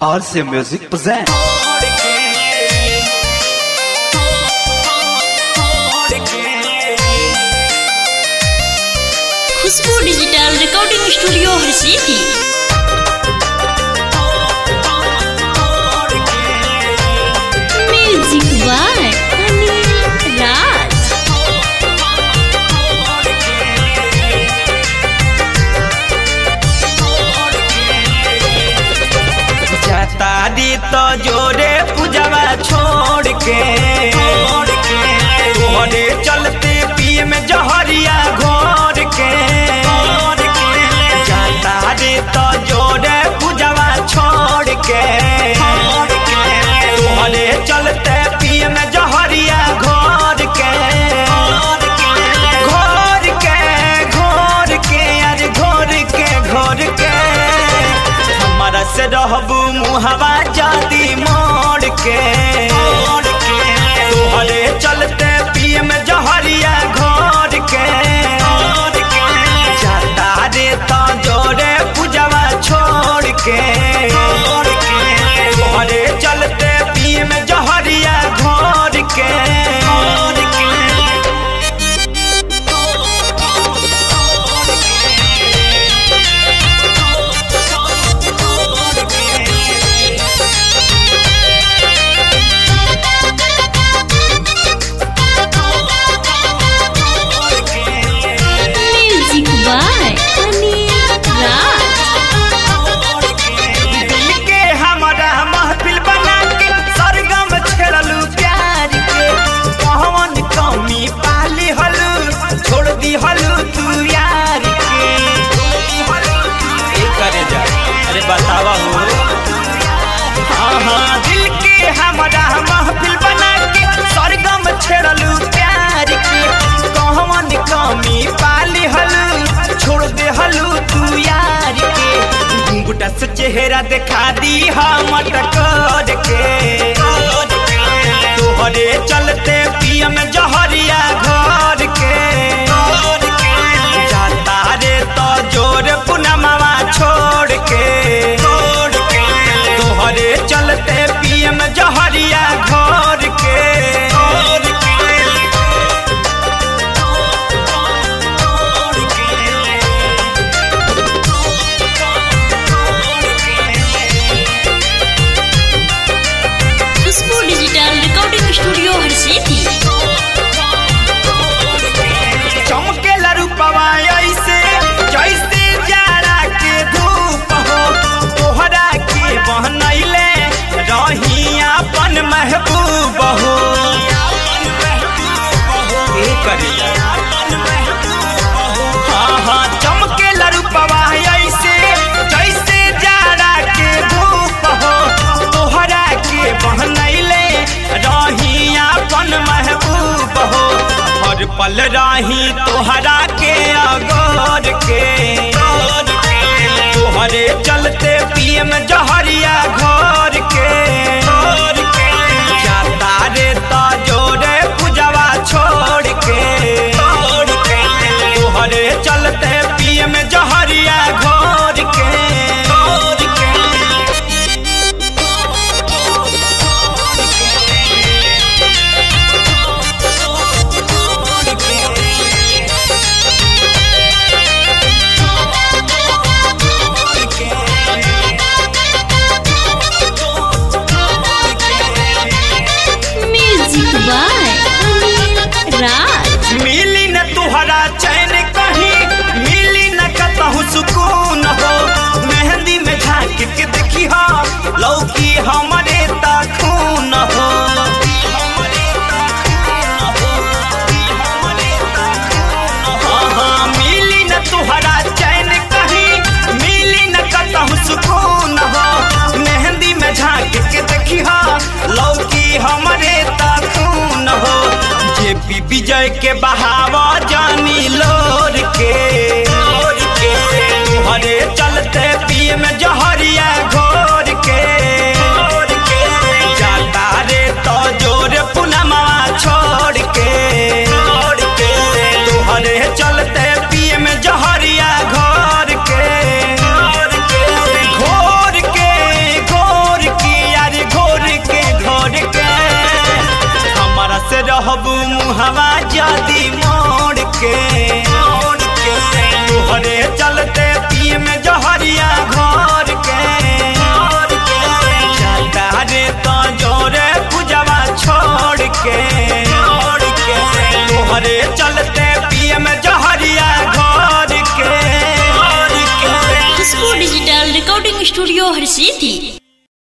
RC Music presents. Khushboo digital recording studio Harsiddhi. Music by Anil Raj. तारी तो जोरे पूजवा छोड़ के घोड़े चलते पिए में जहरिया घोर के तारी तो जोरे पूजवा छोड़ के घोड़े चलते पिए में जहरिया घोर के घोर के घोर के अरे घोर के घोर के हमारा से रहबू मुहवा जाती मोड़ के तोहरे चलते पिए में जहरिया घोर के जाता रे तो जोरे पूजवा छोड़ के तोहरे चलते पिए में जहरिया घोर के बतावा हो हाँ दिल के हमारा महफिल बना के सरगम छेड़लू प्यार के कहवन कमी पाली हलू छोड़ दे हलू तू यार के घुंघटा से चेहरा दिखा दी हम टकर के तोहरे चलते पिया में जहरिया घर के जाता रे तो जोर पुनमवा छोड़ के तोहरे चलते पिए में जहरिया घर के Khushboo digital recording studio Harsiddhi. चमके लरूपवा ऐसे जैसे जाड़ा के धूप हो तोहरा के बहनैले रही अपन महबूब हो हाँ हाँ चमके लरूपवा ऐसे जैसे जाड़ा के धूप हो तोहरा के बहनैले रही अपन महबूब हो हर पल रही तोहरा के अगोर के तोहरे चलते पिए में जहरिया घर के जाता रे तो जोरे पूजवा छोड़ के तोहरे चलते पिए में जहरिया घर के मिली न तुहरा चैन कहीं मिली न कतहु सुकून हो मेहंदी में झांक के देखी हो लौकी हमारे खून हो हाँ मिली न तुहरा चैन कहीं मिली न कतहु सुकून हो मेहंदी में झांक के देखी हो लौकी हमारे खून हो जेपी विजय के बहावा जानी लोर के हरे चलते पिए में जहरिया घोर के जाता रे तो जोर पुनमवा छोड़ के तोहरे चलते पिए में जहरिया घोर के घोर के घोर सिटी।